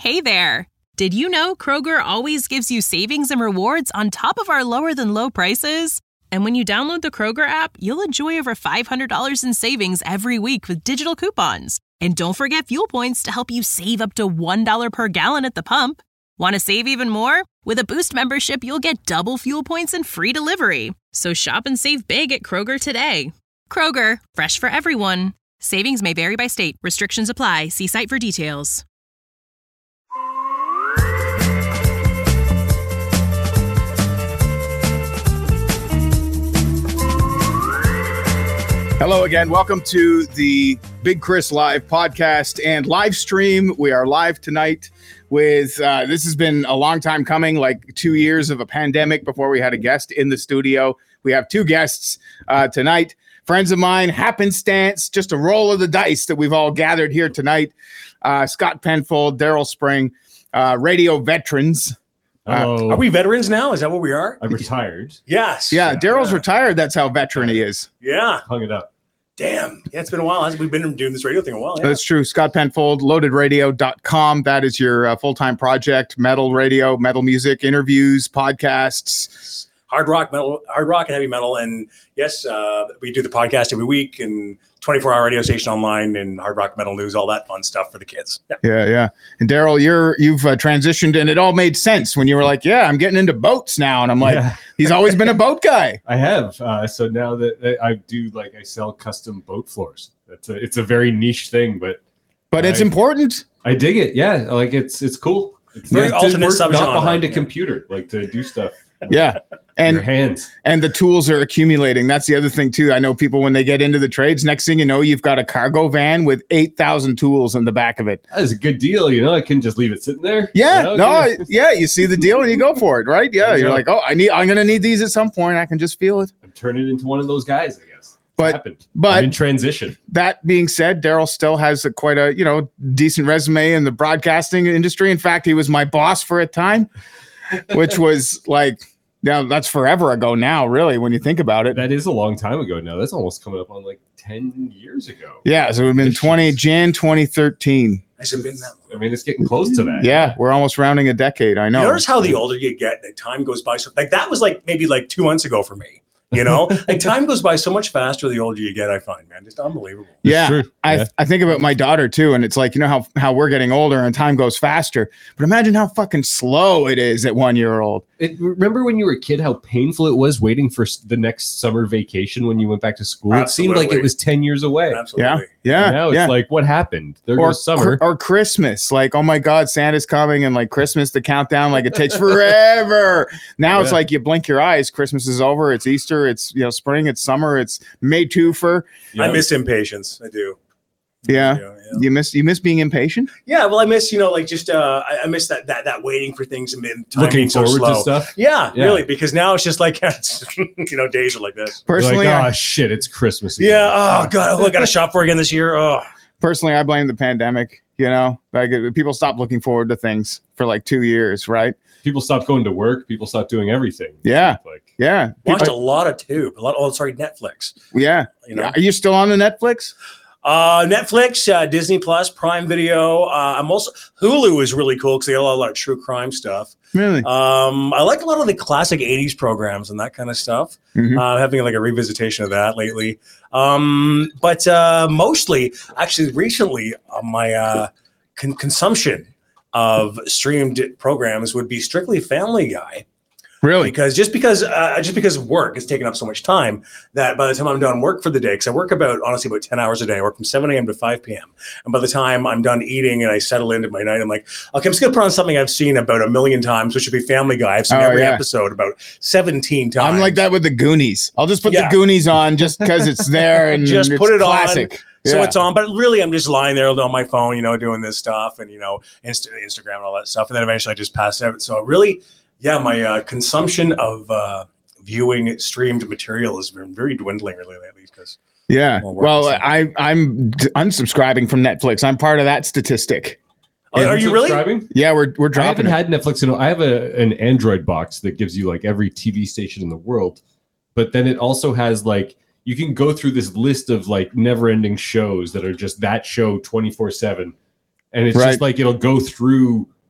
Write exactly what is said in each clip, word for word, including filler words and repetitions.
Hey there! Did you know Kroger always gives you savings and rewards on top of our lower-than-low prices? And when you download the Kroger app, you'll enjoy over five hundred dollars in savings every week with digital coupons. And don't forget fuel points to help you save up to one dollar per gallon at the pump. Want to save even more? With a Boost membership, you'll get double fuel points and free delivery. So shop and save big at Kroger today. Kroger, fresh for everyone. Savings may vary by state. Restrictions apply. See site for details. Hello again. Welcome to the Big Chris Live podcast and live stream. We are live tonight with, uh, this has been a long time coming, like two years of a pandemic before we had a guest in the studio. We have two guests uh, tonight, friends of mine, happenstance, just a roll of the dice that we've all gathered here tonight. Uh, Scott Penfold, Daryl Spring, uh, radio veterans. Uh, are we veterans now? Is that what we are? I'm retired. Yes. Yeah, Daryl's yeah. retired. That's how veteran he is. Yeah. Hung it up. Damn. Yeah, it's been a while. Hasn't we been doing this radio thing a while? Yeah. That's true. Scott Penfold, loaded radio dot com. That is your uh, full-time project. Metal radio, metal music, interviews, podcasts. Hard rock, metal, hard rock and heavy metal. And yes, uh, we do the podcast every week and twenty-four hour radio station online and hard rock, metal news, all that fun stuff for the kids. Yeah. Yeah. yeah. And Daryl, you're, you've uh, transitioned and it all made sense when you were like, yeah, I'm getting into boats now. And I'm like, yeah. He's always been a boat guy. I have. Uh, so now that I do, like, I sell custom boat floors. That's a, it's a very niche thing, but but I, it's important. I dig it. Yeah. Like it's, it's cool. It's very nice alternate to work not behind a yeah. computer, like to do stuff. Yeah. And your hands and the tools are accumulating. That's the other thing too. I know people when they get into the trades, next thing you know, you've got a cargo van with eight thousand tools in the back of it. That is a good deal. You know, I can just leave it sitting there. Yeah. You know? No, yeah. You see the deal and you go for it. Right. Yeah. You're Yeah. like, oh, I need, I'm going to need these at some point. I can just feel it. I'm turning into one of those guys, I guess. But, happened. but I'm in transition. That being said, Daryl still has a, quite a, you know, decent resume in the broadcasting industry. In fact, he was my boss for a time, which was like, now that's forever ago now, really, when you think about it. That is a long time ago now. That's almost coming up on like ten years ago. Yeah, so we've been twenty January twenty thirteen. Hasn't been that long. I mean, it's getting close to that. Yeah, we're almost rounding a decade. I know. You notice how the older you get, the time goes by. So like that was like maybe like two months ago for me. You know, like time goes by so much faster the older you get, I find, man. Just unbelievable. Yeah. True. I Yeah. I think about my daughter too, and it's like, you know how, how we're getting older and time goes faster. But imagine how fucking slow it is at one year old. It, remember when you were a kid, how painful it was waiting for s- the next summer vacation when you went back to school? It seemed like Absolutely. it was ten years away. Absolutely. Yeah. And now yeah. it's like, what happened? There or, goes summer. or Christmas, like, oh my God, Santa's coming, and like Christmas, the countdown, like it takes forever. Now it's Yeah. like you blink your eyes, Christmas is over, it's Easter, it's, you know, spring, it's summer, it's May twofer. You I know? miss impatience. I do. Yeah. Yeah, yeah. You miss you miss being impatient. Yeah, well, I miss, you know, like just uh, I, I miss that that that waiting for things and then time Looking being so forward slow. to stuff. Yeah, Yeah. really, because now it's just like it's, you know, days are like this. You're Personally, like, I, oh shit, it's Christmas again. Yeah. Oh god, oh, I got to shop for again this year. Oh, personally, I blame the pandemic. You know, like uh, people stopped looking forward to things for like two years, right? People stopped going to work. People stopped doing everything. Yeah. Like, Yeah, watched a People- lot of tube. A lot. Oh, sorry, Netflix. yeah. You know, Are you still on the Netflix? uh, Netflix, uh, Disney Plus, Prime Video. Uh, I'm also Hulu is really cool because they have a lot of true crime stuff. Really? Um, I like a lot of the classic eighties programs and that kind of stuff. Mhm. Uh, having like a revisitation of that lately. Um, but uh, mostly, actually, recently, uh, my uh, con- consumption of streamed programs would be strictly Family Guy. Really? Because just because uh, just because work is taking up so much time that by the time I'm done work for the day, because I work about honestly about ten hours a day, I work from seven a.m. to five p.m. And by the time I'm done eating and I settle into my night, I'm like, okay, I'm just gonna put on something I've seen about a million times, which would be Family Guy. I've seen Oh, every yeah. episode about seventeen times. I'm like that with the Goonies. I'll just put Yeah. the Goonies on just because it's there and Just it's put it on. classic. So Yeah. it's on, but really I'm just lying there on my phone, you know, doing this stuff and, you know, Insta- Instagram and all that stuff. And then eventually I just pass out. So really, yeah, my uh, consumption of uh, viewing streamed material has been very dwindling really lately because Yeah. Well, work Well, is- I I'm d- unsubscribing from Netflix. I'm part of that statistic. Oh, are you really? Subscribing? Yeah, we're we're I haven't dropping it. had Netflix. In, I have a an Android box that gives you like every T V station in the world, but then it also has like you can go through this list of like never-ending shows that are just that show twenty-four seven, and it's Right. just like it'll go through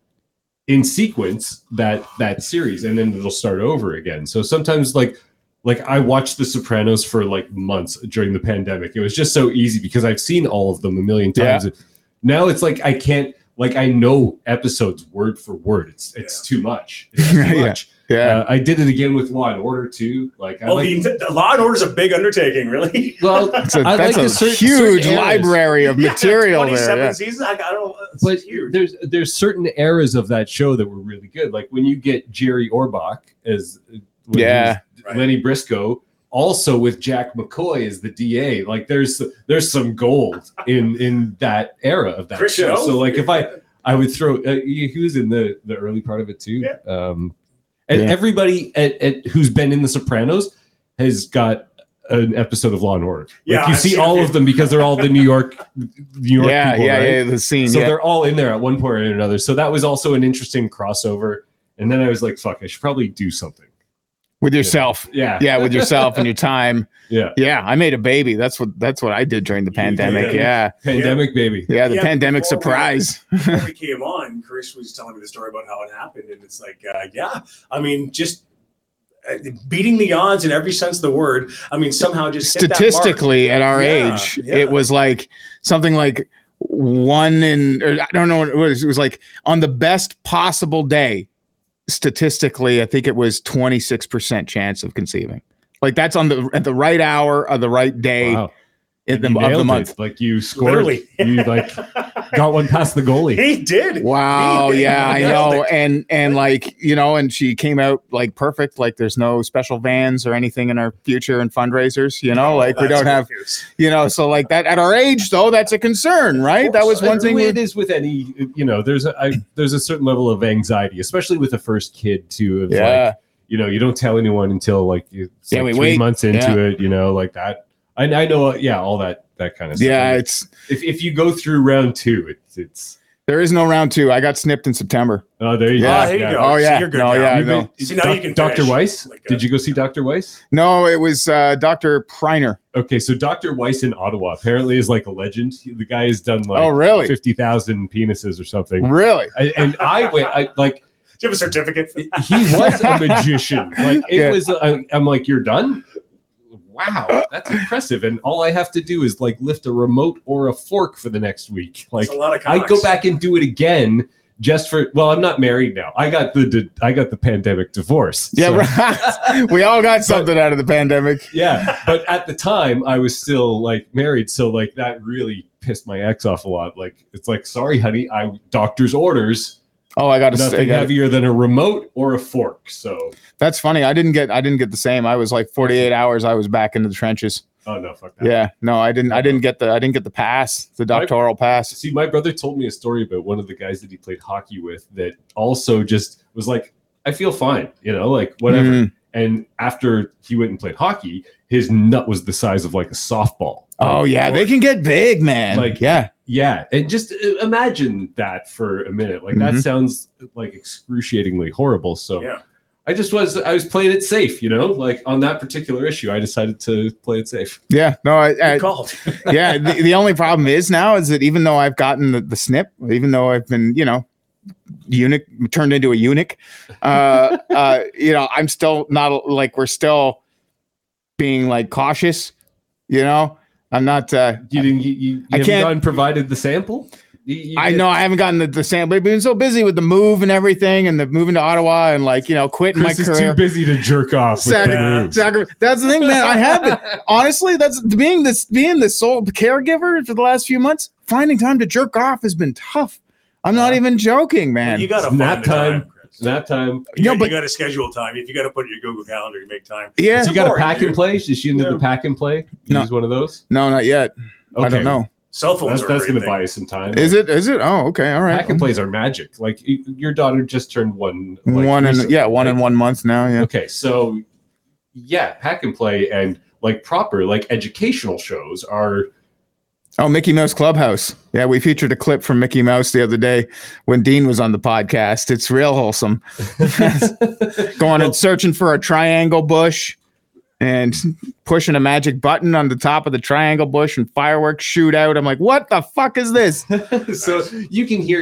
in sequence that that series, and then it'll start over again. So sometimes like like I watched The Sopranos for like months during the pandemic. It was just so easy because I've seen all of them a million times. Yeah. Now it's like I can't like I know episodes word for word. It's it's yeah. too much. It's too yeah. much. Yeah, uh, I did it again with Law and Order too. Like, I oh, like, the, the Law and Order is a big undertaking, really. Well, that's a, I that's like a certain, huge certain library of material yeah, there. Yeah. Seasons. I, I don't. But huge. there's there's certain eras of that show that were really good. Like when you get Jerry Orbach as yeah, right. Lenny Briscoe, also with Jack McCoy as the D A. Like there's there's some gold in in that era of that Chris show. Snow? So like if I I would throw uh, he was in the the early part of it too. Yeah. Um, and yeah. everybody at, at who's been in The Sopranos has got an episode of Law and Order. Like yeah, you I've see all it. of them because they're all the New York, New York yeah, people, yeah, right? yeah, the scene. So yeah. they're all in there at one point or another. So that was also an interesting crossover. And then I was like, fuck, I should probably do something. With yourself. Yeah. Yeah, with yourself and your time. Yeah. Yeah, I made a baby. That's what that's what I did during the pandemic. Yeah. Pandemic yeah. baby. Yeah, the yeah, pandemic before surprise. We, before we came on, Chris was telling me the story about how it happened. And it's like, uh, yeah, I mean, just uh, beating the odds in every sense of the word. I mean, somehow just statistically at our yeah, age, yeah. it was like something like one in, or I don't know what it was. It was like on the best possible day, statistically, I think it was twenty-six percent chance of conceiving. Like that's on the at the right hour of the right day Wow. in the, You of the nailed month. it. Like you scored. Literally. You like got one past the goalie. He did. Wow, He did. yeah, I He nailed know. it. And and like, you know, and she came out like perfect. Like there's no special vans or anything in our future and fundraisers, you know, Oh, like we that's don't have, good news. you know, so like that at our age though, that's a concern, right? That was one thing. It we- is with any, you know, there's a I, there's a certain level of anxiety, especially with the first kid too. Of Yeah. like, you know, you don't tell anyone until like it's Yeah, like we three wait. months into Yeah. it, you know, like that. I, I know, uh, yeah, all that that kind of stuff. Yeah, And it's if if you go through round two, it's it's there is no round two. I got snipped in September. oh there you Yeah. go. Oh, there you Yeah. go. Oh, So yeah. you're good No, now. yeah, You've no. been- See, now Doc- you can Doctor finish. Weiss. Like, uh, Did you go see Doctor Weiss? No, it was uh, Doctor Preiner. Okay, so Doctor Weiss in Ottawa apparently is like a legend. He- The guy has done like Oh, really? fifty thousand penises or something. Really? I, and I went, I like. Do you have a certificate? He was a magician. Like it Yeah. was. I, I'm like, you're done. Wow, that's impressive. And all I have to do is like lift a remote or a fork for the next week. Like That's a lot of I cocks. go back and do it again just for. Well, I'm not married now. I got the. the I got the pandemic divorce. Yeah, so- right. We all got something out of the pandemic. yeah. But at the time, I was still like married, so like that really pissed my ex off a lot. Like it's like, sorry, honey, I doctor's orders. Oh, I got to Nothing say, heavier than a remote or a fork. So, that's funny. I didn't get I didn't get the same. I was like forty-eight hours. I was back into the trenches. oh no, fuck that. Yeah, no, I didn't. I didn't get the I didn't get the pass, the doctoral pass. See, my brother told me a story about one of the guys that he played hockey with that also just was like, I feel fine, you know, like whatever. Mhm. And after he went and played hockey, his nut was the size of like a softball. Oh yeah, they can get big, man. Like- Like yeah, Yeah. And just uh, imagine that for a minute. Like that Mhm. sounds like excruciatingly horrible. So Yeah. I just was, I was playing it safe, you know, like on that particular issue, I decided to play it safe. yeah. No, I, I Good called. yeah. The, the only problem is now is that even though I've gotten the, the snip, even though I've been, you know, eunuch turned into a eunuch, uh, uh, you know, I'm still not like we're still being like cautious. You know, I'm not. Uh, You didn't, you, you, you I haven't can't- gotten provided the sample? You- you I did- know I haven't gotten the, the sample. I've been so busy with the move and everything, and the moving to Ottawa, and like you know, quitting Chris my is career. too busy to jerk off with Sac- the moves. Sacri- that's the thing, man. I haven't honestly. That's being this being the sole caregiver for the last few months. Finding time to jerk off has been tough. I'm not even joking, man. You got to Nap find the time. time. Chris. Nap time. You, Yeah, got- you but- got to schedule time. If you got to put it in your Google Calendar, you make time. yeah, So you got a boring, pack and dude. play? Is she into Yeah. the pack and play? You No. Use one of those? no, not yet. Okay. I don't know. Cell phones That's, are that's a going great to buy thing. you some time. Is it? Is it? Oh, okay, all right. Pack and plays are magic. Like y- your daughter just turned one. Like, one and recently, yeah, one right? in one month now. Yeah. Okay, so yeah, pack and play and like proper like educational shows are. Oh, Mickey Mouse Clubhouse. Yeah, we featured a clip from Mickey Mouse the other day when Dean was on the podcast. It's real wholesome. Going and searching for a triangle bush and pushing a magic button on the top of the triangle bush and fireworks shoot out. I'm like, what the fuck is this? So you can hear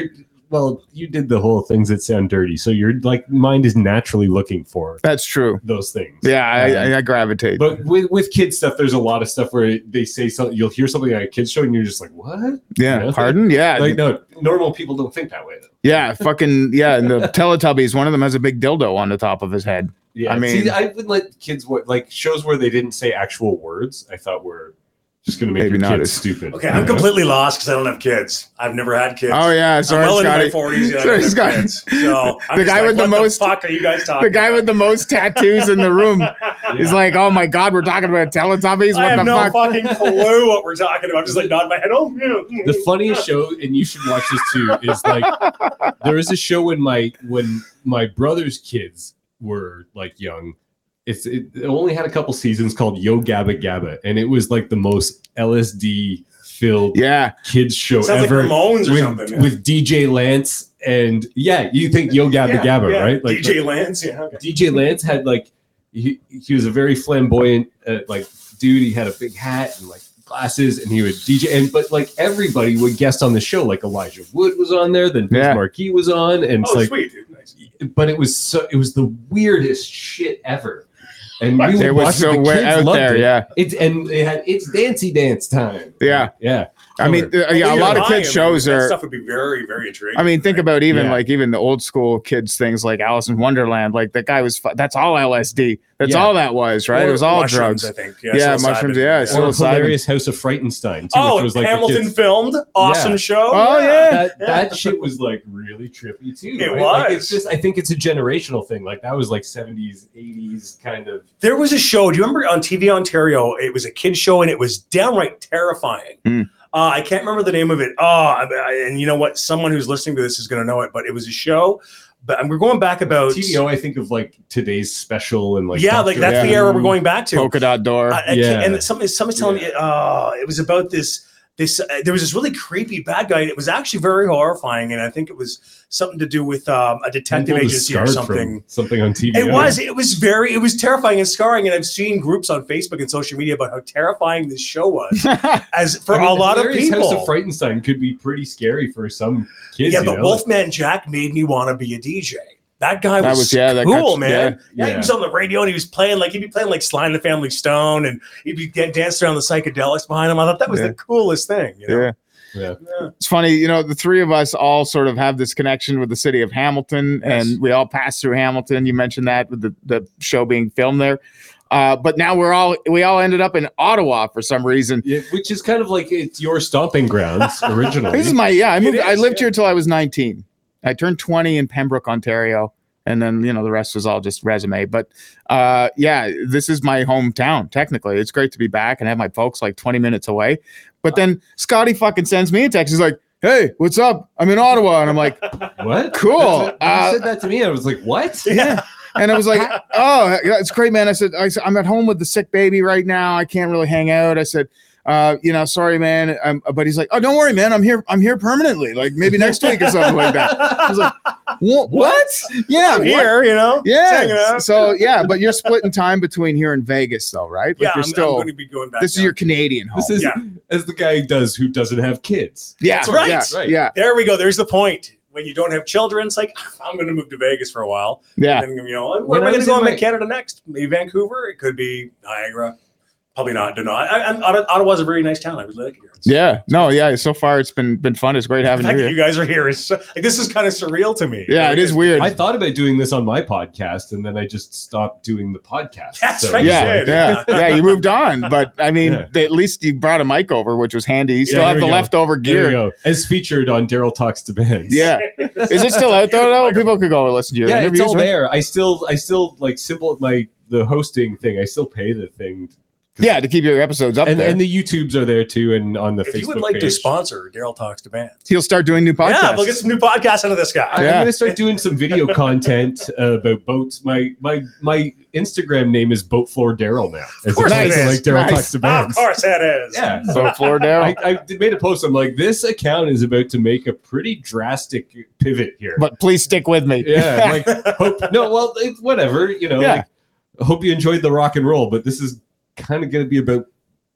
well, you did the whole things that sound dirty, so your like mind is naturally looking for That's true. those things. Yeah, I, Um, I, I gravitate. But with with kids stuff, there's a lot of stuff where they say something. You'll hear something on a kids show, and you're just like, "What?" yeah, you know? pardon? Yeah, Like, no, normal people don't think that way, though. yeah, fucking yeah. And the Teletubbies, one of them has a big dildo on the top of his head. Yeah, I mean- see, I would let kids wa- like shows where they didn't say actual words. I thought were just going to make Maybe your not kids as- stupid. Okay, you I'm know? completely lost because I don't have kids. I've never had kids. Oh yeah, sorry, I'm well into Scotty. my forties. And I Sorry, don't have Scotty. kids. So I'm The just guy like, with the what most- the fuck are you guys talking The guy about? with the most tattoos in the room is like, "Oh my god, we're talking about Teletubbies. I What have the no fuck?" fucking clue what we're talking about. I'm just like nodding my head. Oh, yeah. The funniest show, and you should watch this too, is like there was a show when my when my brother's kids were like young. It's it, it only had a couple seasons called Yo Gabba Gabba, and it was like the most L S D filled Yeah, kids show Sounds like ever Ramones or with, something. yeah. with D J Lance. And yeah, you think Yo Gabba Yeah, Gabba, yeah. right? Like D J Lance, yeah. Okay. D J Lance had like he, he was a very flamboyant uh, like dude. He had a big hat and like glasses, and he would D J. And but like everybody would guest on the show. Like Elijah Wood was on there, then Vince Yeah. Marquis was on, and it's Oh, like, sweet, dude. Nice. but it was so it was the weirdest shit ever. And we would it was watch so the way kids out loved there. it. Yeah, It's and it had it's dancey dance time. Yeah. yeah. I mean, Killer. uh, yeah, a Well, lot of you're kids lying. shows that are. stuff would be very, very intriguing. I mean, think right? about even Yeah. like even the old school kids things like Alice in Wonderland. Like that guy was. fu- That's all L S D. That's Yeah. all that was, right? Or it was all mushrooms, drugs. I think. Yeah, psilocybin. mushrooms, yeah, or psilocybin. hilarious House of Frightenstein too, Oh, which was like the Hamilton kids- filmed. Awesome Yeah. show. Oh, yeah. that Yeah. that shit was like really trippy too. It right? Like, was. it's just I think it's a generational thing. Like that was like seventies, eighties kind of. There was a show. Do you remember on T V Ontario? It was a kid show, and it was downright terrifying. Hmm. Uh, I can't remember the name of it. Oh, I, I- and you know what? Someone who's listening to this is going to know it. But it was a show. But and we're going back about T V O, I think of like today's special and like yeah, like Doctor that's the Yeah. era we're going back to. Polka dot door. I, I Yeah. can't, and somebody, somebody's telling Yeah. me, uh, it was about this. This uh, there was this really creepy bad guy. And it was actually very horrifying, and I think it was something to do with um, a detective People is agency or scarred something. from something on T V O. It was. It was very. It was terrifying and scarring. And I've seen groups on Facebook and social media about how terrifying this show was, as for I mean, a lot of hilarious people. House of Frightenstein could be pretty scary for some kids. yeah, you but know? Wolfman Jack made me want to be a D J. That guy That was, was- yeah, that cool, got- man. yeah, Yeah, he yeah. was on the radio and he was playing like he'd be playing like Sly and the Family Stone, and he'd be get, dancing around the psychedelics behind him. I thought that was Yeah. the coolest thing. You know? Yeah. Yeah. Yeah. It's funny, you know, the three of us all sort of have this connection with the city of Hamilton, Yes. and we all pass through Hamilton. You mentioned that with the, the show being filmed there. Uh, but now we're all we all ended up in Ottawa for some reason. Yeah, which is kind of like it's your stomping grounds originally. This is my yeah. I moved. It I is, lived yeah. here till I was nineteen. I turned twenty in Pembroke, Ontario, and then you know the rest was all just resume. But uh, yeah, this is my hometown. Technically, it's great to be back and have my folks like twenty minutes away. But then Scotty fucking sends me a text. He's like, "Hey, what's up? I'm in Ottawa," and I'm like, what? "Cool." When you Uh, said that to me, I was like, what? yeah. And I was like, "Oh, it's great, man." I said, I said, "I'm at home with the sick baby right now. I can't really hang out." I said, uh, "You know, sorry, man." Um, but he's like, "Oh, don't worry, man. I'm here. I'm here permanently. Like maybe next week or something like that." I was like, "What? What? Yeah, I'm what? here, you know. hanging Yeah. out. So yeah, but you're splitting time between here and Vegas, though, right? Like yeah, you're I'm, still. I'm going to be going back. This is down. your Canadian home. This is Yeah. as the guy does who doesn't have kids. yeah, That's right. Yeah, Right. yeah, There we go. There's the point. When you don't have children, it's like I'm going to move to Vegas for a while. yeah. And then, you know, where When am I I going to was go in in my- Canada next? Maybe Vancouver. It could be Niagara. Probably not. Don't know. I, I, I'm- Ottawa- Ottawa's a very nice town. I really like it here. It's- Yeah. No, yeah. So far, it's been been fun. It's great The having fact you that here. you guys are here is so, like this is kind of surreal to me. Yeah, it is weird. I thought about doing this on my podcast, and then I just stopped doing the podcast. That's So right, it's you Yeah, like- did. yeah, yeah. You moved on, but I mean, Yeah. they- at least you brought a mic over, which was handy. You still Yeah, have there the we go. leftover There we gear. go. As featured on Daryl Talks to Bands. Yeah, is it still out there though? People could go listen to your yeah, it's interviews. all right? there. I still, I still like simple my the hosting thing. I still pay the thing. Yeah, to keep your episodes up and there. and the YouTubes are there too, and on the If Facebook you would like page. to sponsor Daryl Talks to Bands. He'll start doing new podcasts. Yeah, we'll get some new podcasts out of this guy. I- Yeah. I'm gonna start doing some video content uh, about boats. My my my Instagram name is Boat Floor Daryl now. As course opposed it to, is. like Daryl Nice. Talks to Of Bands. course it is. Yeah. So floor down. I, I did- made a post. I'm like, this account is about to make a pretty drastic pivot here. But please stick with me. yeah, I'm like hope, no, well, it's whatever, you know. Yeah. Like, I hope you enjoyed the rock and roll, but this is kind of going to be about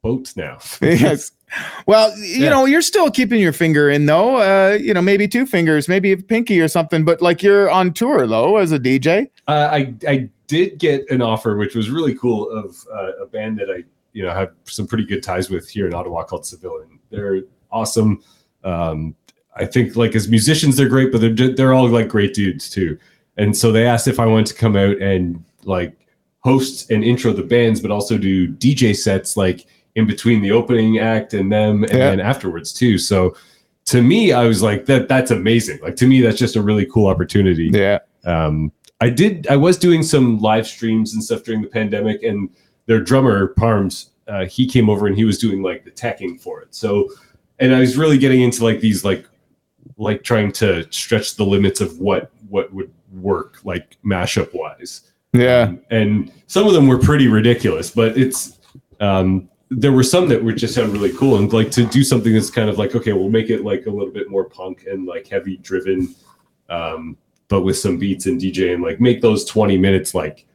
boats now. Yes. Well, you Yeah. know, you're still keeping your finger in though. Uh, you know, maybe two fingers, maybe a pinky or something. But like you're on tour though as a D J. Uh, I I did get an offer, which was really cool, of uh, a band that I you know have some pretty good ties with here in Ottawa called Civilian. They're awesome. Um, I think like as musicians they're great, but they're they're all like great dudes too. And so they asked if I wanted to come out and like host and intro the bands, but also do D J sets like in between the opening act and them, and Yeah. then afterwards too. So to me, I was like, that that's amazing. Like to me, that's just a really cool opportunity. Yeah. Um, I did. I was doing some live streams and stuff during the pandemic, and their drummer Parms, uh, he came over and he was doing like the teching for it. So, and I was really getting into like these like like trying to stretch the limits of what what would work like mashup wise. Yeah. Um, and some of them were pretty ridiculous, but it's um, there were some that would just sound really cool, and like to do something that's kind of like, okay, we'll make it like a little bit more punk and like heavy driven, um, but with some beats and D J, and like make those twenty minutes like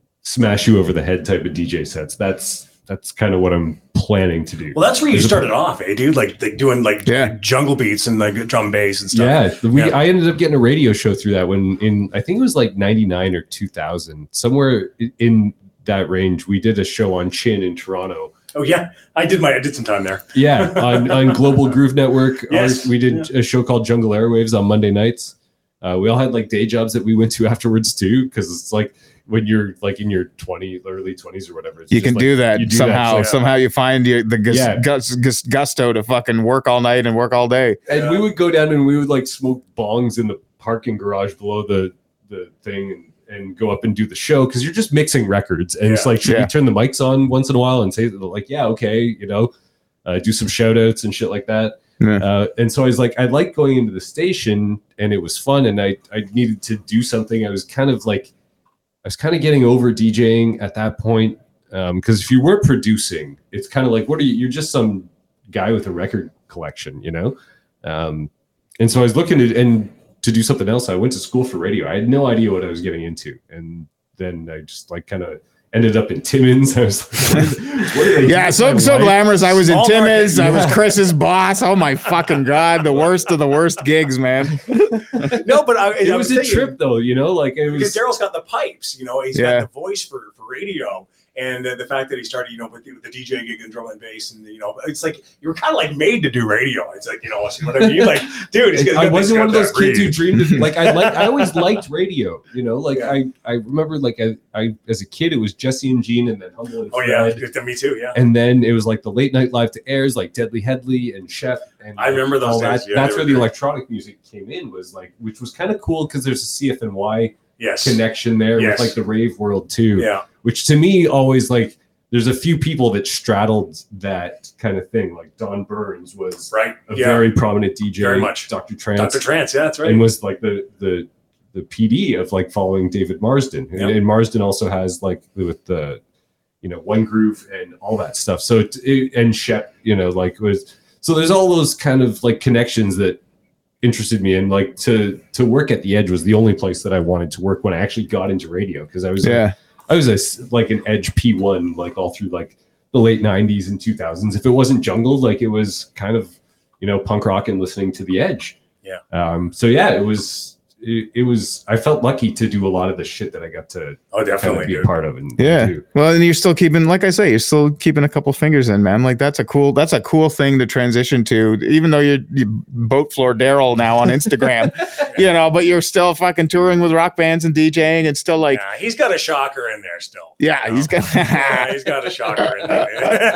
smash you over the head type of D J sets. That's that's kind of what I'm planning to do. Well, that's where you There's a- started off, eh, dude? Like, like doing like Yeah. jungle beats and like drum bass and stuff. Yeah, we. Yeah. I ended up getting a radio show through that when in I think it was like ninety-nine or two thousand, somewhere i- in that range. We did a show on Chin in Toronto. Oh yeah, I did my I did some time there. Yeah, on, on Global Groove Network. Yes. Our- we did a show called Jungle Airwaves on Monday nights. Uh, we all had like day jobs that we went to afterwards too, because it's like when you're like in your twenties, early twenties or whatever. It's You just can like, do that you do somehow. that. so- Somehow you find you, the gus, Yeah. gus, gus, gusto to fucking work all night and work all day. And Yeah. we would go down and we would like smoke bongs in the parking garage below the the thing and, and go up and do the show, because you're just mixing records. And it's Yeah. like, should Yeah. we turn the mics on once in a while and say like, yeah, okay, you know, uh, do some shout outs and shit like that. Yeah. Uh, and so I was like, I liked going into the station and it was fun, and I, I needed to do something. I was kind of like, I was kind of getting over DJing at that point. Um, cause if you weren't producing, it's kind of like, what are you? You're just some guy with a record collection, you know? Um, and so I was looking at, and to do something else. I went to school for radio. I had no idea what I was getting into. And then I just like kind of ended up in Timmins. I was like, what did- what did I do Yeah, with so my so life? glamorous. I was in Small Timmins. market. I was Yeah. Chris's boss. Oh my fucking god, the worst of the worst gigs, man. No, but I, It I was a thinking, trip though, you know, like it because was, Daryl's got the pipes, you know, he's Yeah. got the voice for, for radio. And uh, the fact that he started, you know, with the, with the D J gig and drum and bass, and you know, it's like you were kind of like made to do radio. It's like, you know, what I mean? Like, dude, he's got, I he's wasn't got one of those that kids who read. dreamed of like I like I always liked radio, you know, like Yeah. I I remember like I, I as a kid it was Jesse and Gene and then Humble and Oh Fred, yeah, me too. Yeah, and then it was like the late night live to airs like Deadly Headley and Chef, and I remember those all days, that. yeah, That's they where were the great. electronic music came in, was like, which was kind of cool because there's a C F N Y yes, connection there Yes. with like the rave world too, yeah, which to me always like there's a few people that straddled that kind of thing. Like Don Burns was right, a yeah, very prominent D J, Very much. Doctor Trance, Doctor Trance, yeah, that's right. and was like the the the P D of like following David Marsden. And, Yep. and Marsden also has like with the you know One Groove and all that stuff. So it, it and Shep, you know, like it was so there's all those kind of like connections that interested me, and like to to work at the Edge was the only place that I wanted to work when I actually got into radio, because I was like, Yeah. I was a, s- like an Edge P one like all through like the late nineties and two thousands. If it wasn't jungle, like it was kind of, you know, punk rock and listening to the Edge. Yeah. Um, so yeah, it was, it, it was, I felt lucky to do a lot of the shit that I got to Oh, kind of definitely, be a dude. part of. And Yeah. do. Well, and you're still keeping, like I say, you're still keeping a couple fingers in, man. Like that's a cool, that's a cool thing to transition to, even though you're, you boat floor Daryl now on Instagram, you know, but you're still fucking touring with rock bands and DJing and still like, Yeah, he's got a shocker in there still. yeah, you know? he's got, yeah, he's got a shocker in there.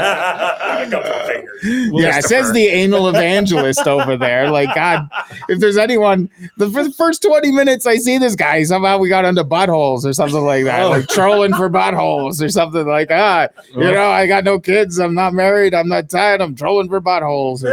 a couple of fingers. yeah, it says the anal evangelist over there. Like, God, if there's anyone, the, for the first twenty minutes I see this guy, somehow we got into buttholes or something like that, Oh. like trolling for buttholes or something like, ah, you Oh. know, I got no kids, I'm not married, I'm not tired, I'm trolling for buttholes.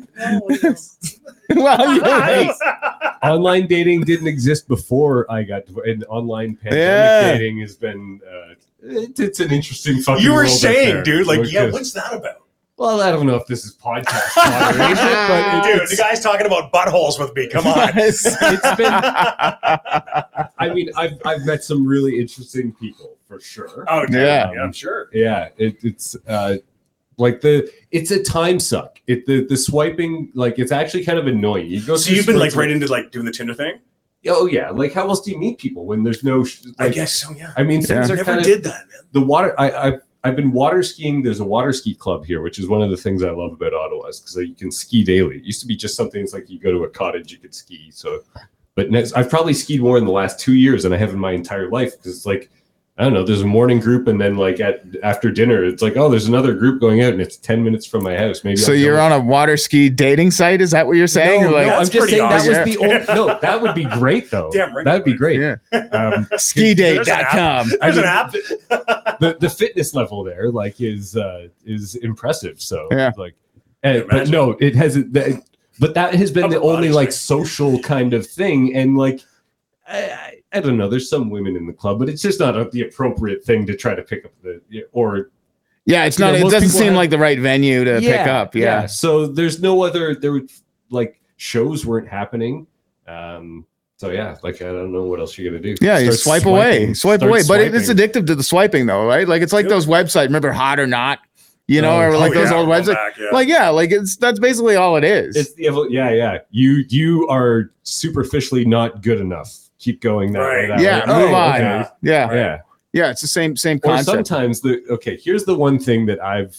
Well, you're right. Online dating didn't exist before I got to, and online pandemic Yeah. dating has been, uh, it, it's an interesting fucking You were world out saying, there. dude, like, yeah, Because- what's that about? well, I don't know if this is podcast moderation, but Dude, it's, the guy's talking about buttholes with me. Come on. it's been, I mean, I've, I've met some really interesting people for sure. Oh, dude, Yeah. yeah, I'm sure. Yeah, it, it's uh, Like the, it's a time suck. It the the swiping, like it's actually kind of annoying. You go. So you've been like right into like doing the Tinder thing. Oh yeah, like how else do you meet people when there's no? Like, I guess so. Yeah. I mean, things Yeah. are Never kind of did that, man. the water. I I've, I've been water skiing. There's a water ski club here, which is one of the things I love about Ottawa, is because you can ski daily. It used to be just something that's like you go to a cottage, you could ski. So, but next, I've probably skied more in the last two years than I have in my entire life, because it's like, I don't know, there's a morning group, and then like at after dinner, it's like, oh, there's another group going out, and it's ten minutes from my house. Maybe. So I'll you're go. on a water ski dating site? Is that what you're saying? No, Or like, no, I'm That's just pretty saying that was awesome. the old. No, that would be great though. Damn right. That'd be great. yeah. Um, ski date dot com. There's an I app. the the fitness level there, like, is uh, is impressive. So Yeah. like, and, but Imagine. no, it hasn't. That, but that has been Upper the only body like strength. social kind of thing, and like. I, I, I don't know. There's some women in the club, but it's just not a, the appropriate thing to try to pick up the or Yeah, it's You not. know, it most doesn't people seem have- like the right venue to pick up. Yeah. So there's no other. There would like shows weren't happening. Um. So yeah, like I don't know what else you're gonna do. Yeah, you Start swipe away, swiping, swipe start away. But it, it's swiping. addictive to the swiping, though, right? Like it's like Yep. those websites. Remember, Hot or Not? You know, Oh, or like Oh, those yeah, old roll websites. back, yeah. Like yeah, like it's that's basically all it is. It's the evol- yeah, yeah. You you are superficially not good enough. Keep going that way. Right. That yeah, way. move Oh, on. okay. Yeah, Yeah. yeah, it's the same same Or concept. sometimes the okay. Here's the one thing that I've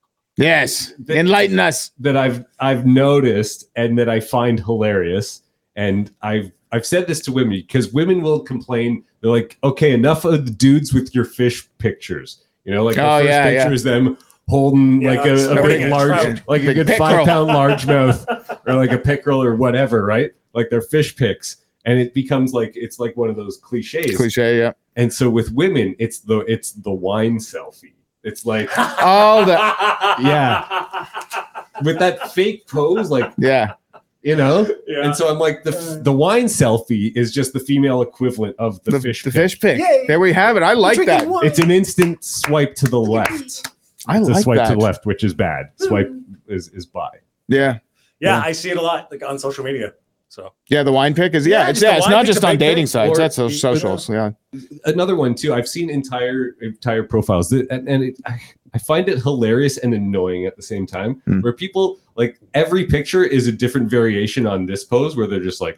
Yes, The- enlighten us. that I've I've noticed and that I find hilarious. And I've I've said this to women, because women will complain. They're like, okay, enough of the dudes with your fish pictures. You know, like the Oh, first yeah, picture yeah. is them holding Yeah, like a, a somebody big gets large, trout. like a Big good pickerel. five pound largemouth, or like a pickerel or whatever, right? Like their fish pics, and it becomes like it's like one of those cliches. Cliche, yeah. And so with women, it's the it's the wine selfie. It's like Oh, the Yeah. with that fake pose, like, yeah. you know. Yeah. And so I'm like, the the wine selfie is just the female equivalent of the, The, fish. the pic. fish pick. Yay. There we have it. I like Drinking that. wine. It's an instant swipe to the left. I It's a like swipe that. to the left, which is bad. Swipe is is by. Yeah, yeah, Yeah. I see it a lot, like on social media. So yeah. The wine pick is yeah. Yeah, it's just the yeah. It's wine not pick's just a on big dating thing. sites. Or- That's those socials. Yeah. Another one too. I've seen entire entire profiles that, and, and it, I, I find it hilarious and annoying at the same time. Hmm. Where people like every picture is a different variation on this pose, where they're just like,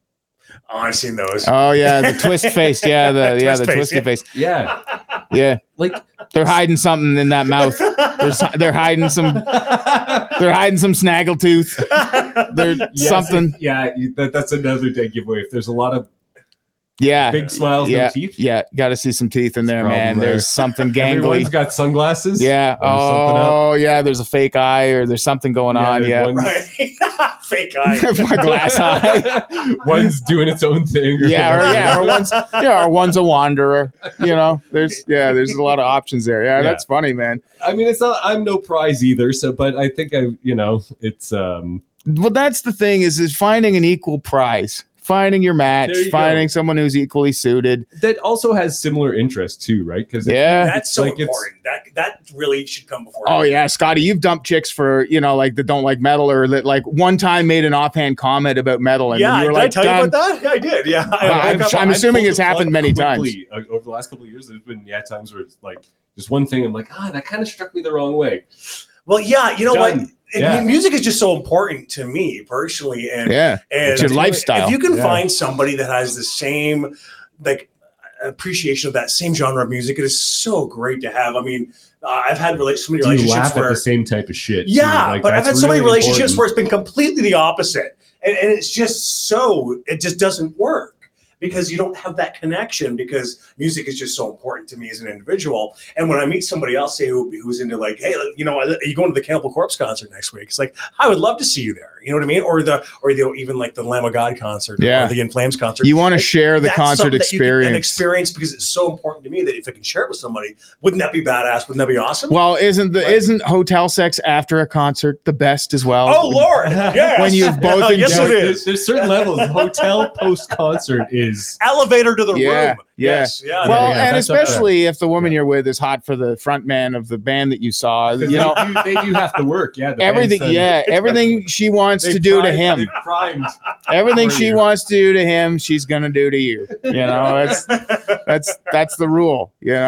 oh, I've seen those. Oh yeah, the twist face. Yeah, the yeah Twist the face, twisted yeah. face. yeah, Yeah, like they're hiding something in that mouth. They're si- they're hiding some. They're hiding some snaggletooth. They're Yes, something. Yeah, you- that, that's another dead giveaway. If there's a lot of Yeah. big smiles, yeah, no teeth, yeah, got to see some teeth in there, Problem man. there. There's something everyone's gangly. got sunglasses. Yeah. There's something up. Oh, yeah. There's a fake eye, or there's something going Yeah, on. there's Yeah. one- Right. Fake eye. My glass eye. One's doing its own thing. or Yeah, or whatever. yeah, or one's yeah, or one's a wanderer. You know, there's yeah, there's a lot of options there. Yeah, Yeah. that's funny, man. I mean, it's not. I'm no prize either. So, but I think I, you know, it's um. Well, that's the thing is is finding an equal prize, finding your match, There you finding go. someone who's equally suited. That also has similar interests too, right? Because Yeah. That's so Like, it's- important. That that really should come before. Oh yeah, Scotty, you've dumped chicks for you know like that don't like metal, or that like one time made an offhand comment about metal, and yeah. then you were Did like, I tell done. you about that? Yeah, I did. Yeah. I- Well, I I'm- got- I'm assuming pulled it's the happened plug many quickly. Uh, over the last couple of years. There's been yeah times where it's like just one thing. I'm like, ah, that kind of struck me the wrong way. Well, yeah. You know Done. what? It- Yeah. Music is just so important to me personally, and Yeah, and it's your lifestyle. If you can Yeah. find somebody that has the same like appreciation of that same genre of music, it is so great to have. I mean, uh, I've had rela- so many Do you relationships laugh at where the same type of shit? too? yeah, Like, but I've that's had so many really relationships important. where it's been completely the opposite, and, and it's just so it just doesn't work because you don't have that connection, because music is just so important to me as an individual. And when I meet somebody else, say who, who's into like, hey, you know, are you going to the Cannibal Corpse concert next week? It's like, I would love to see you there. You know what I mean? Or the or the even like the Lamb of God concert, Yeah. or the In Flames concert. You want to Like, share the that's concert something that you can- experience. an experience, because it's so important to me that if I can share it with somebody, wouldn't that be badass? Wouldn't that be awesome? Well, isn't the Right. isn't hotel sex after a concert the best as well? oh Lord, yes. When you've both yes, enjoyed- it There's, is. there's certain levels. Hotel post concert is Elevator to the Yeah, room. yeah. Yes, yeah. Well, Yeah, and that's up there. especially if the woman you're with is hot for the front man of the band that you saw, you know, they do, they do have to work. Yeah, the everything. band's done- Yeah, everything she wants They've to do to primed- him, they've primed. everything for she you. wants to do to him, she's gonna do to you. You know, that's that's that's the rule. You know,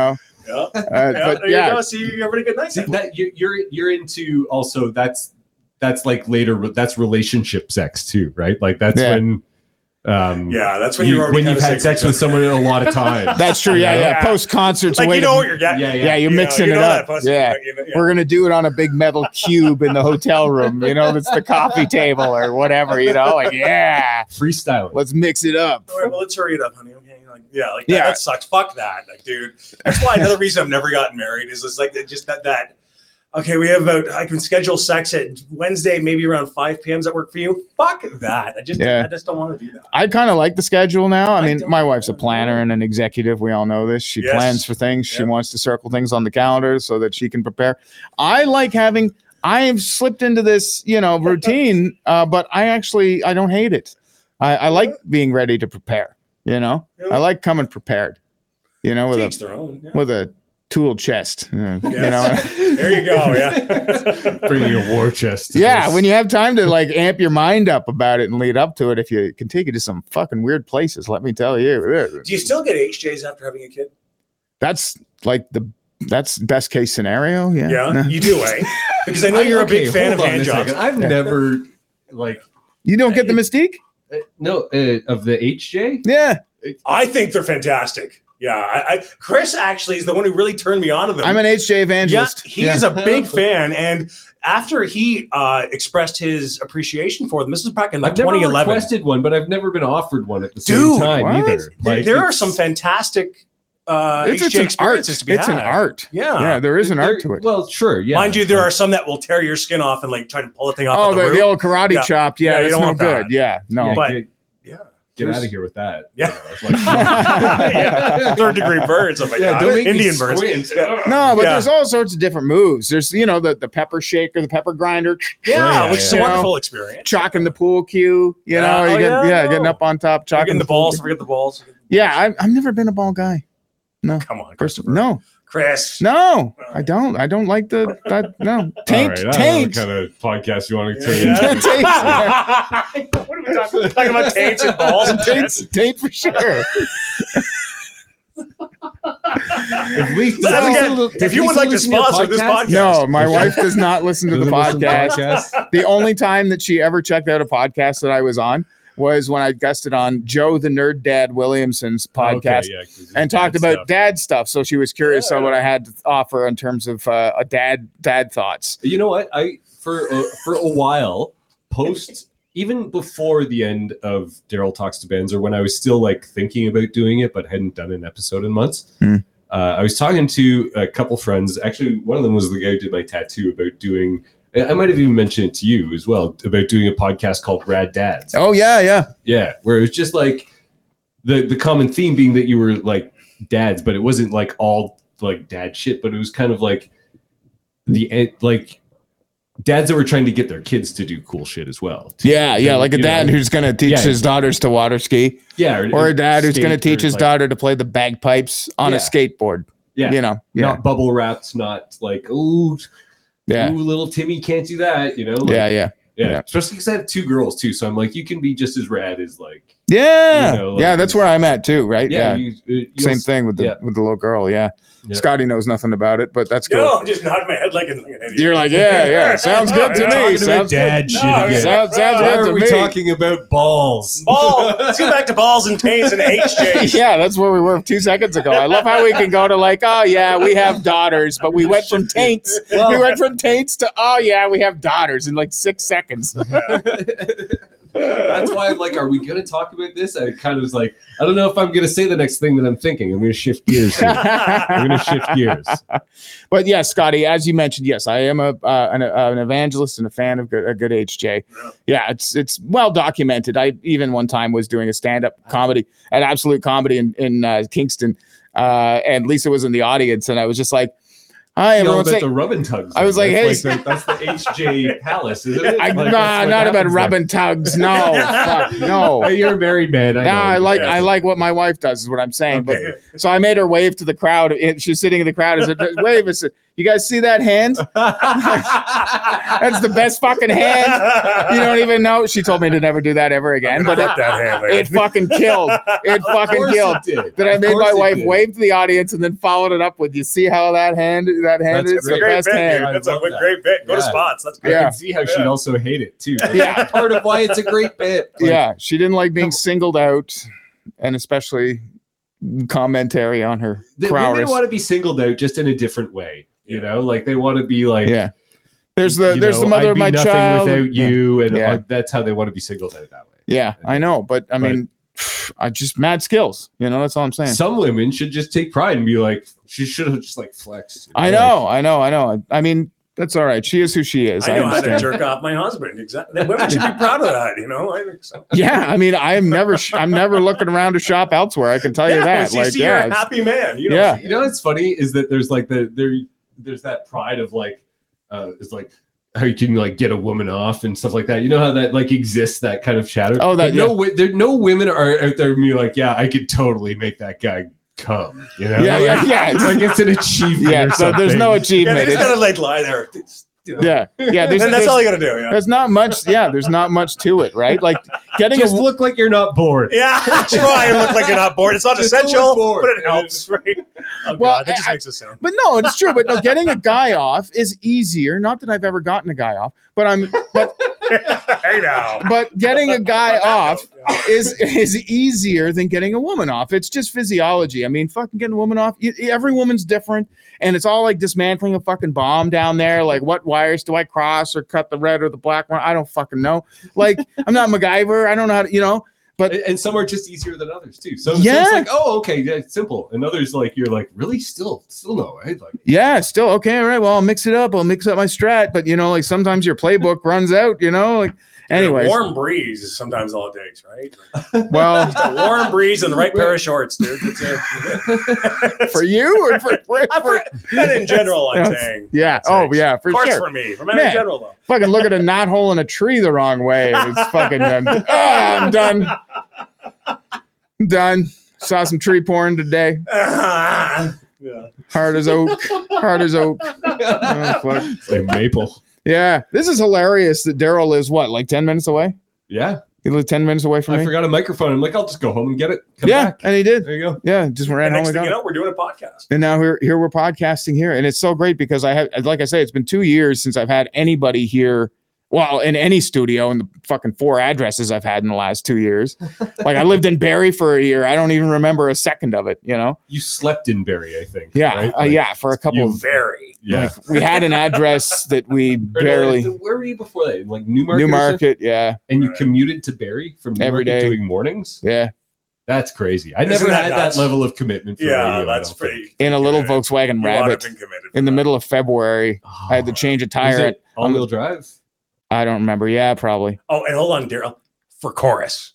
Yeah. Uh, Yeah, but there yeah, you go. See, you have a good night. See, that you, you're you're into also that's that's like later that's relationship sex too, right? Like that's Yeah. when um Yeah, that's when you, you're already when you've kinda had sex with someone a lot of times. that's true. Yeah, yeah. Yeah. Post concerts, like you know what you're getting. Yeah, yeah, you're You know, mixing you it know up. that pussy, Yeah. you know, yeah. We're gonna do it on a big metal cube in the hotel room. You know, that's the coffee table or whatever. You know, like yeah, freestyle. let's mix it up. All right, well, let's hurry it up, honey. Okay, like yeah, like Yeah. that, that sucks. Fuck that, like, dude. That's why another reason I've never gotten married is just like just that that. Okay, we have about. I can schedule sex at Wednesday, maybe around five p.m. Does that work for you? Fuck that. I just, Yeah. I just don't want to do that. I kind of like the schedule now. I I mean, don't my wife's a know. planner and an executive. We all know this. She Yes. plans for things. She Yep. wants to circle things on the calendar so that she can prepare. I like having. I've slipped into this, you know, routine, uh, but I actually I don't hate it. I, I like being ready to prepare. You know, Yeah. I like coming prepared. You know, with Each a their own. Yeah. with a tool chest. uh, You Yes. know. There you go. Yeah. Bringing a war chest. to Yeah, this. when you have time to like amp your mind up about it and lead up to it, if you can take it to some fucking weird places, let me tell you, Do you still get H Js after having a kid? that's like the that's best case scenario. Yeah, Yeah, you do, eh? Because I know you're Okay, a big fan of hold on hand a jobs. second. I've never like you don't get the mystique. uh, no uh, of the H J. Yeah, I think they're fantastic. Yeah, I, I Chris actually is the one who really turned me on to them. I'm an H J yeah, evangelist. he's a big fan, and after he uh, expressed his appreciation for them, this is back in like I've never twenty eleven. requested one, but I've never been offered one at the same Dude, time what? either. There, Like, there are it's- some fantastic uh, it's, H it's J an art. experiences to be It's had. an art. Yeah. yeah, there is an art there- to it. Well, sure, yeah. Mind you, there are some that will tear your skin off and like try to pull a thing off. Oh, of the, the, roof. the old karate Yeah. chop. Yeah, Yeah, you that's don't no want good. that. Yeah, no. Yeah, but- get, yeah. get There's- out of here with that. Yeah. You know, it's like- yeah. Third degree birds. Oh my Yeah, God. don't make me Indian birds. squint. Yeah. No, but Yeah. there's all sorts of different moves. There's, you know, the, the pepper shaker, the pepper grinder, Yeah, Yeah, which is yeah. a wonderful experience. chalking the pool cue. You Yeah. know, Oh, you get, yeah, yeah, no. getting up on top, chalking Forgetting the pool balls. cue. Forget the balls. Yeah, I've, I've never been a ball guy. No, Come on, first Christopher. no, Chris. no, I don't. I don't like the that. No, taint, All right, I don't know taint. what kind of podcast you want to turn Yeah. into. Taint. What are we talking, talking about? Taints and balls and Taint, tits. taint for sure. If, we, That's again, if you would like to sponsor this podcast, No, my wife does not listen to the Doesn't listen to podcast. podcasts? The only time that she ever checked out a podcast that I was on was when I guested on Joe the Nerd Dad Williamson's podcast. Okay, yeah, 'cause it's And talked bad about stuff. dad stuff, so she was curious on Yeah. what I had to offer in terms of uh, a dad dad thoughts. You know what? I for uh, for a while post even before the end of Daryl Talks to Benz, or when I was still like thinking about doing it but hadn't done an episode in months. Hmm. Uh, I was talking to a couple friends. Actually, one of them was the guy who did my tattoo about doing. I might have even mentioned it to you as well about doing a podcast called Rad Dads. Oh yeah, yeah. Yeah, where it was just like the the common theme being that you were like dads, but it wasn't like all like dad shit, but it was kind of like the eh, like dads that were trying to get their kids to do cool shit as well. Yeah, yeah, like a You dad know, who's going to teach Yeah. his daughters to water ski, yeah, or a dad who's going to skate, teach or, his like, daughter to play the bagpipes on a Yeah. skateboard. Yeah, You know, yeah, not bubble wrapped, not like ooh, yeah, ooh, little Timmy can't do that. You know, like, yeah, yeah, yeah. yeah. Especially because I have two girls too, so I'm like, you can be just as rad as like yeah, You know, like- yeah. That's where I'm at too, right? yeah, Yeah, you, uh, you'll same s- thing with the yeah. with the little girl. Yeah, Yeah. Scotty knows nothing about it, but that's cool. No, I'm just nodding my head like an, like an idiot. You're like, yeah, yeah, sounds good to Yeah. me. Talking about Sounds dad good. shit No, again. Sounds, sounds Why good are to we me. talking about balls? Ball. Let's get back to balls and taints and H Js. Yeah, that's where we were two seconds ago. I love how we can go to like, oh yeah, we have daughters, but we went from taints. we went from taints to oh yeah, we have daughters in like six seconds. That's why I'm like, are we going to talk about this? I kind of was like, I don't know if I'm going to say the next thing that I'm thinking. I'm going to shift gears here. I'm going to shift gears. But yes, Scotty, as you mentioned, yes, I am a uh, an, uh, an evangelist and a fan of good, a good H J. Yeah. Yeah, it's it's well documented. I even one time was doing a stand up comedy at Absolute Comedy in in uh, Kingston, uh, and Lisa was in the audience, and I was just like, "Hi, All everyone." about the rub and tugs. I was then. like, that's hey, like the, that's the H J Palace, isn't it? I, Like, nah, that's what not about happens rubbing tugs. No, fuck, there. no. Hey, you're a married man. I, No, know. I like Yeah. I like what my wife does is what I'm saying. Okay. But so I made her wave to the crowd. and She's sitting in the crowd. I said, "Wave." I said, You guys see that hand? That's the best fucking hand. You don't even know. She told me to never do that ever again, but it, that hand, man. it fucking killed. It fucking killed. It That I Of made course my it wife did. wave to the audience and then followed it up with, you see how that hand, that hand That's is a the great best bit, hand. dude. That's I a love that. great bit. Go to Yeah. spots. That's I great. Yeah. can see how she'd Yeah. also hate it too. That's Yeah. part of why it's a great bit. Like, Yeah, she didn't like being singled out, and especially commentary on her the prowess. women want to be singled out just in a different way. You know, like they want to be like, Yeah, there's the you there's know, the mother I'd of be my nothing child. without Yeah. you, and Yeah. uh, that's how they want to be singled out that way. Yeah, I know, but I mean, I just mad skills. You know, that's all I'm saying. Some women should just take pride and be like, she should have just like flexed. you I like, know, I know, I know. I mean, that's all right. She is who she is. I I, know how to understand. jerk off my husband. Exactly. Women should be proud of that. You know, I think so. Yeah, I mean, I am never, sh- I'm never looking around to shop elsewhere. I can tell you Yeah, that. once you Like, see you're yeah, a it's- happy man. You know, Yeah. You know what's funny is that there's like the there there's that pride of like uh it's like how you can like get a woman off and stuff like that. You know how that like exists, that kind of chatter. Oh, that- But no wi- there no women are out there being like, yeah, I could totally make that guy come. You know, Yeah, yeah, Like- yeah. It's like it's an achievement. yeah. or So there's no something. Yeah, they achievement. just It's- gotta like lie there. You know. yeah, yeah. There's, and that's there's, all you gotta do. Yeah. there's not much. Yeah, there's not much to it, right? Like getting Just a look like you're not bored. Yeah, try and look like you're not bored. It's not Just don't look essential, bored. but it helps, right? Oh, Well, God, that just I- makes us sound. But no, it's true. But no, getting a guy off is easier. Not that I've ever gotten a guy off, but I'm but Hey now. but getting a guy off is is easier than getting a woman off. It's just physiology. I mean, fucking getting a woman off. y- Every woman's different, and it's all like dismantling a fucking bomb down there. Like, what wires do I cross or cut the red or the black one? I don't fucking know. Like, I'm not MacGyver. I don't know how to, you know. But And, and some are just easier than others too. So, Yeah. so it's like, oh, okay, yeah, it's simple. And others like you're like, really, still, still no, right? Like, yeah, still okay. All right. Well, I'll mix it up. I'll mix up my strat. But you know, like sometimes your playbook runs out. You know, like anyways. warm breeze is sometimes all it takes, right? Well, A warm breeze and the right pair of shorts, dude. That's it. for you or for, for, Uh, for for- and in general, I'm Yeah. saying. yeah. That's Oh it. yeah, for Of course, sure. for me, for men Man. in general, though. Fucking look at a knot hole in a tree the wrong way. It's fucking done. Oh, I'm done. I'm done. Saw some tree porn today. yeah. Hard as oak. Hard as oak. Oh, fuck. it's like maple. Yeah. This is hilarious that Daryl lives what, like ten minutes away? Yeah. He lives ten minutes away from I me. forgot a microphone. I'm like, I'll just go home and get it. Come Yeah, back. and he did. There you go. Yeah, just ran And home next and thing got you it. know, we're doing a podcast. And now here, here we're podcasting here, and it's so great because I have, like I say, it's been two years since I've had anybody here. Well, in any studio, in the fucking four addresses I've had in the last two years. Like I lived in Barrie for a year. I don't even remember a second of it. You know? You slept in Barrie, I think. Yeah, right? uh, Like, yeah. For a couple you- of, Very. Yeah. like, we had an address that we Or no, barely. where were you before that? Like Newmarket. or something? Newmarket, yeah, And you Right. commuted to Barrie from Every Newmarket day. doing mornings. yeah. That's crazy. I Isn't never that had nuts? that level of commitment. For Yeah, radio, I that's don't pretty. think. In a little Yeah. Volkswagen You ought to have Rabbit been committed in the for middle of February. I had to Oh. change a Was tire. it all-wheel drive? I don't remember. Yeah, probably. that. Oh, and hold on, Daryl. For chorus.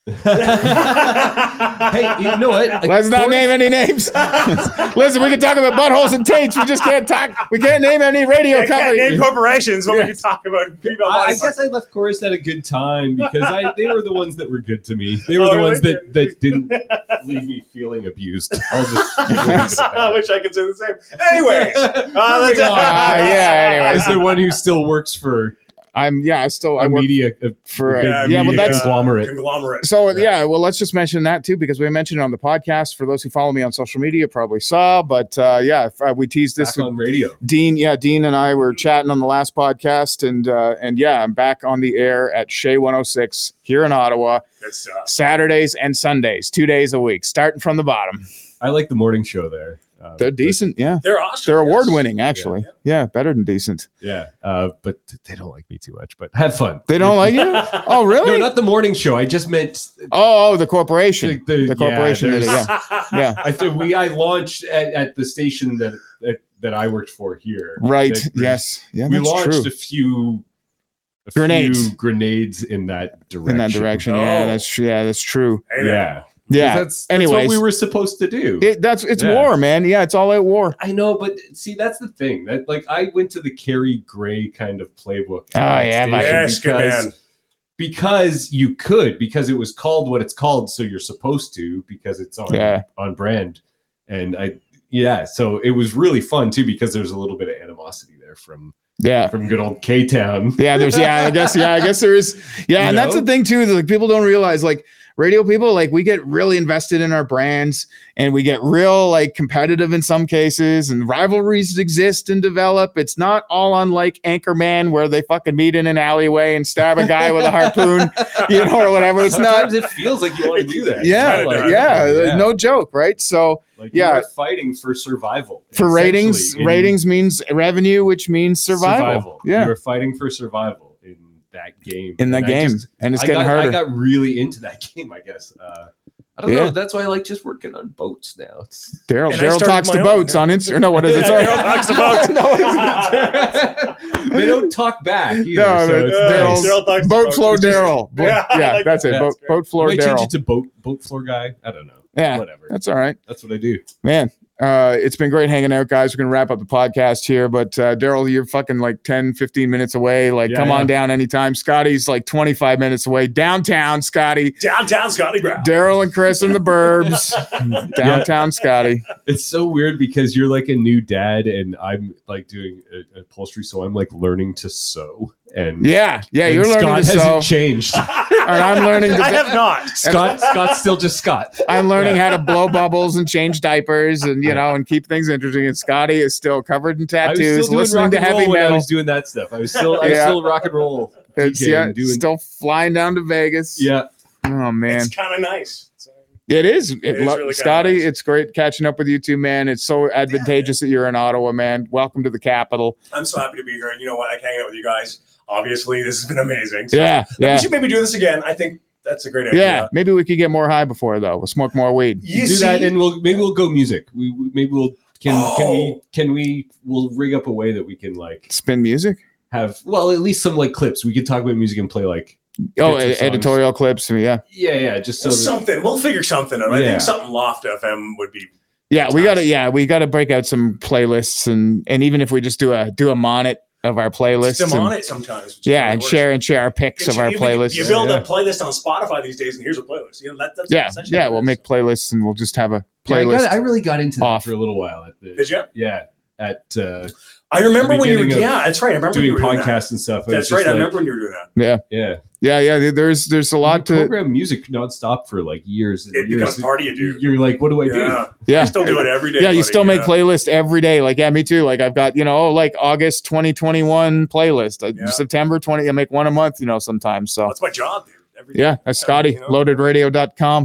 Hey, you know what? Like, Let's not Ford- name any names. Listen, we can talk about buttholes and taints. We just can't talk. We can't name any radio I can't company. name corporations when Yeah. we can talk about female I, I body guess parts. I left Chorus at a good time because I they were the ones that were good to me. They were Oh, the really? ones that, that didn't leave me feeling abused. I'll just leave it at I that. wish I could say the same. Anyways, uh, let's, Moving on. Uh, yeah, anyways. As the one who still works for I'm yeah. I still I a work media a for a, Yeah, yeah. Well, media that's conglomerate. conglomerate. so yeah. Well, let's just mention that too because we mentioned it on the podcast. For those who follow me on social media, probably saw. But uh, yeah, if, uh, we teased this. Back on radio. Dean, yeah, Dean and I were chatting on the last podcast, and uh, and yeah, I'm back on the air at Shea one oh six here in Ottawa, Good stuff. Saturdays and Sundays, two days a week, starting from the bottom. I like the morning show there. Uh, They're but- decent, yeah. They're awesome. They're yes. award winning, actually. Yeah, better than decent. Yeah, uh, but they don't like me too much. But have fun. They don't like you? Oh, really? No, not the morning show. I just meant oh, oh, the corporation. like, the, The corporation Yeah, did it, there's- yeah. Yeah. I think we I launched at, at the station that, that that I worked for here. Right. That- Yes. Yeah, we that's launched true. a few a Grenades. few grenades in that direction. In that direction. Yeah, Oh. that's true. Yeah, that's true. Hey, there. Yeah. Yeah. That's, that's Anyways. what we were supposed to do. It, that's it's Yeah. war, man. Yeah, it's all out war. I know, but see, that's the thing. That like I went to the Kerry Gray kind of playbook. Oh, yeah, my- Yes, good because, man. because you could, because it was called what it's called, so you're supposed to, because it's on Yeah. on brand. And I yeah, so it was really fun too because there's a little bit of animosity there from Yeah. from good old K-Town. Yeah, there's yeah, I guess yeah, I guess there is. Yeah, You and that's know? the thing too. Like people don't realize, like radio people, like we get really invested in our brands, and we get real like competitive in some cases, and rivalries exist and develop. It's not all unlike Anchorman, where they fucking meet in an alleyway and stab a guy with a harpoon, you know, or whatever. It's Sometimes not. it feels like you want to do that. Yeah, You know, like, yeah, yeah. no joke, right? So. Like Yeah. you're fighting for survival. For ratings, essentially, in ratings means revenue, which means survival. Yeah, You're fighting for survival in that game. in that And I game, just- and it's I getting got, harder. I got really into that game, I guess. Uh, I don't Yeah. know. That's why I like just working on boats now. It's Daryl, And I Daryl started talks my to own. boats on Instagram. No, what is it? Yeah, Sorry. Daryl talks to boats. they don't talk back either. No, so no, it's Daryl- nice. Daryl talks to Boat boats. floor It's just- Daryl. Boat- Yeah, I Yeah, like that's that. it. Boat, That's great. boat floor Might change Daryl. it to boat boat floor guy. I don't know. Yeah, Whatever. that's all right, That's what I do. man. Uh, it's been great hanging out, guys. We're gonna wrap up the podcast here, but uh, Daryl, you're fucking like ten, fifteen minutes away. Like, Yeah, come yeah. on down anytime. Scotty's like twenty-five minutes away. Downtown, Scotty. Downtown Scotty Brown. Daryl and Chris in the burbs. Downtown, Scotty. It's so weird because you're like a new dad and I'm like doing a, upholstery, so I'm like learning to sew. And Yeah, yeah. and You're Scott learning to hasn't sew, changed. and I'm learning to. I have not. Scott Scott's still just Scott. I'm learning how to blow bubbles and change diapers and, you know, and keep things interesting. And Scotty is still covered in I was tattoos, still doing listening rock to and heavy roll when I metal. was doing that stuff. I was still I was Yeah. still rock and roll. It's, DJing, yeah, doing- still flying down to Vegas. Yeah. Oh, man. It's kind of nice. So, It is. It is lo- really kinda Scotty, nice. it's great catching up with you two, man. It's so advantageous that you're in Ottawa, man. Welcome to the capital. I'm so happy to be here. And you know what? I can hang out with you guys. Obviously, this has been amazing. So Yeah, We yeah. should maybe do this again. I think that's a great idea. Yeah, maybe we could get more high before, though. We'll smoke more weed. You do see, that and we'll maybe we'll go music. We we- maybe we'll can can we Oh. can we we'll rig up a way that we can like Spin music? have well at least some like clips. We could talk about music and play like Oh, Bits of e- songs. editorial clips. Yeah. yeah yeah just so that, something. We'll figure something out. I Yeah. think something Loft F M would be. Yeah, we gotta yeah, we gotta break out some playlists and and even if we just do a do a monet of our playlists. Just and- on it sometimes. which is Yeah, really and worse. share and share our picks of You- our you- playlists. You build Yeah. a playlist on Spotify these days, and here's a playlist. You know, that, that's Yeah, essentially yeah, what it we'll is. make playlists and we'll just have a Yeah, I, playlist. got, I really got into that off. for a little while at the Did you? yeah at uh, I remember when you were. beginning of Yeah, that's right. I remember when doing you were doing that. podcasts and stuff. That's right. I remember when you were doing that. yeah, Yeah, yeah, yeah. There's there's a lot you to program music nonstop for like years and It years. becomes part of you, dude. You're like, what do I do? Yeah. yeah. I still do it every day. Yeah, you buddy, still make yeah. playlists every day. Like, yeah, me too. Like, I've got, you know, oh, like August twenty twenty-one playlist, uh, Yeah. September twentieth. I make one a month, you know, sometimes. So, That's my job, dude. Every yeah, that's Scotty, You know? loaded radio dot com.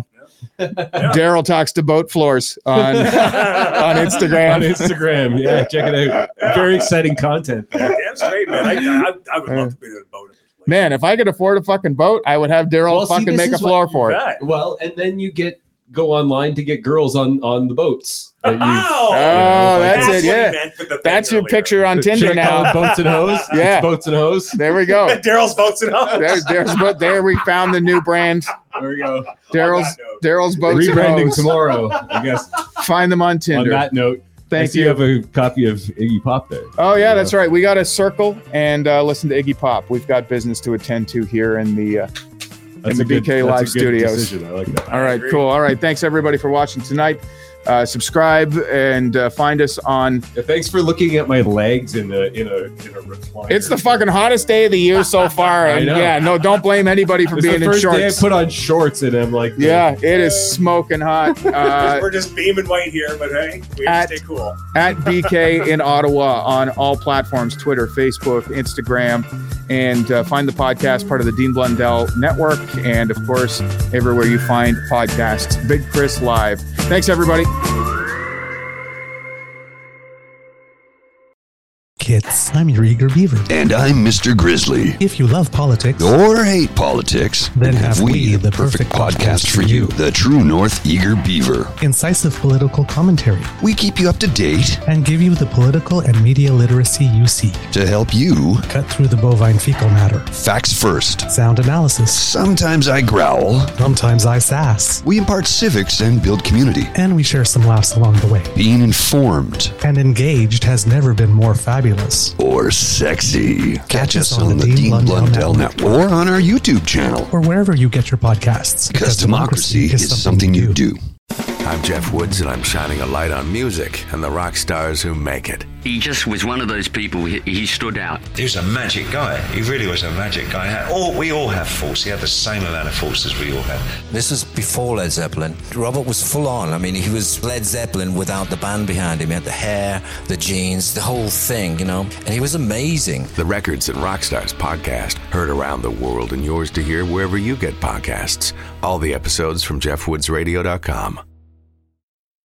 Daryl talks to boat floors on, on Instagram. On Instagram, yeah, check it out. Very exciting content. Yeah, that's great, man. I, I, I would love to be in a boat. Man, if I could afford a fucking boat, I would have Daryl Well, see, fucking this make a is what floor you for it. Right. Well, and then you get go online to get girls on on the boats. that you- Oh, Oh, that's it, what he yeah. meant with the thing That's your earlier. picture on Should Tinder I call now. it boats and hose. Yeah. It's boats and hose. There we go. Daryl's boats and hoes. There, there's but there we found the new brand. There we go. Daryl's On that note. Daryl's boats and Rebranding hoes. tomorrow. I guess. Find them on On Tinder. that note, I Thank see you. you have a copy of Iggy Pop there. Oh yeah, that's right. We got to circle and uh, listen to Iggy Pop. We've got business to attend to here in the uh, That's the a good, B K that's a Live good Studios. decision. I like that. All right, agree. cool. All right, thanks everybody for watching tonight. Uh, subscribe and uh, find us on. Yeah, thanks for looking at my legs in a in a in a recliner. It's the fucking hottest day of the year so far. I And know. yeah, no, don't blame anybody for It's being the in first day I shorts. put on shorts and I'm like, Yeah, it is smoking hot. Uh, We're just beaming white here, but hey, we At- have to stay cool. at B K in Ottawa on all platforms, Twitter, Facebook, Instagram, and uh, find the podcast, part of the Dean Blundell Network, and of course, everywhere you find podcasts. Big Chris Live. Thanks, everybody. Kids, I'm your eager beaver. And I'm Mister Grizzly. If you love politics, Or hate politics, Then have we the perfect podcast for you. The True North Eager Beaver. incisive political commentary, We keep you up to date and give you the political and media literacy you seek. to help you. Cut through the bovine fecal matter. Facts first. Sound analysis. Sometimes I growl. Sometimes I sass. We impart civics and build community. And we share some laughs along the way. Being informed And engaged has never been more fabulous. or sexy. Catch us on the Dean Blundell Network or on our YouTube channel. Or wherever you get your podcasts. Because democracy is something you do. I'm Jeff Woods, and I'm shining a light on music and the rock stars who make it. He just was one of those people, he, he stood out. He was a magic guy. He really was a magic guy. All, we all have faults. He had the same amount of faults as we all have. This was before Led Zeppelin. Robert was full on. I mean, he was Led Zeppelin without the band behind him. He had the hair, the jeans, the whole thing, you know, and he was amazing. The Records and Rockstars podcast, heard around the world and yours to hear wherever you get podcasts. All the episodes from jeff woods radio dot com.